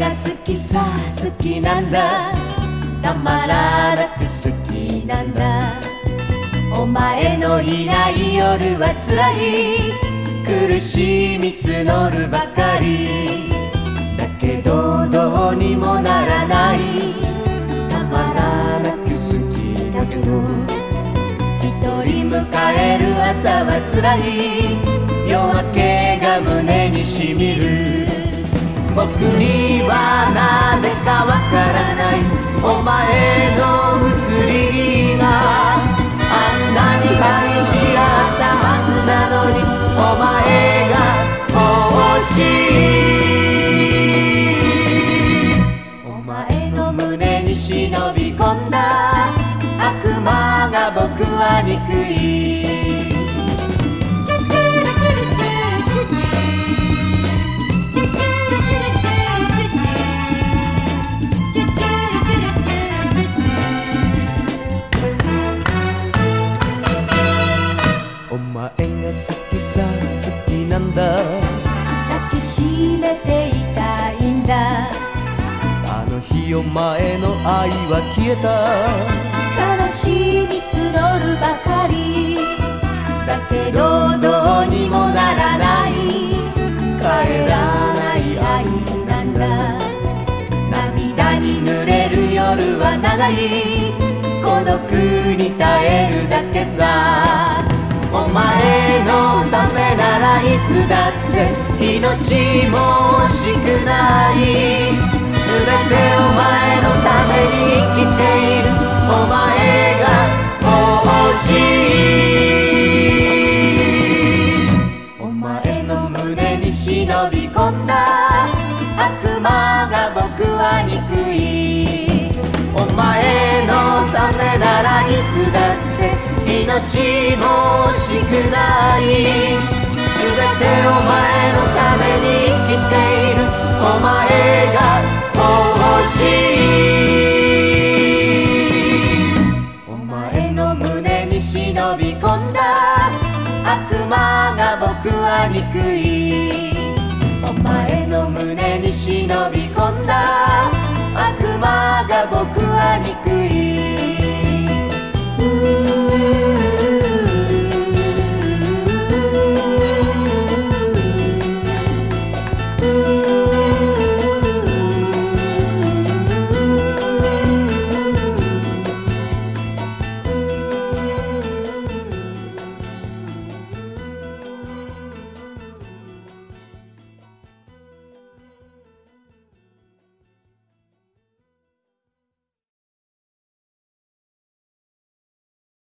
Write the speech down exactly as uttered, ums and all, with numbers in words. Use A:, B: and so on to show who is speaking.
A: が好きさ、好きなんだ、たまらなく好きなんだ。お前のいない夜はつらい、苦しみ募るばかり。だけどどうにもならない、たまらなく好きだけど。一人迎える朝はつらい、夜明けが胸にしみる。僕にはなぜかわからない、お前の移りがあんなに激しかったはずなのに、お前が欲しい。お前の胸に忍び込んだ悪魔が僕は憎い。お前が好きさ、好きなんだ、抱きしめていたいんだ。あの日お前の愛は消えた、悲しみ募るばかり。だけどどうにもならない、帰らない愛なんだ。涙に濡れる夜は長い、孤独に耐えるだけさ。お前のためならいつだって命も惜しくない。すべてお前のために生きている、お前が欲しい。お前の胸に忍び込んだ悪魔が僕は憎い。お前のためならいつだって命も惜しくない。すべてお前のために生きて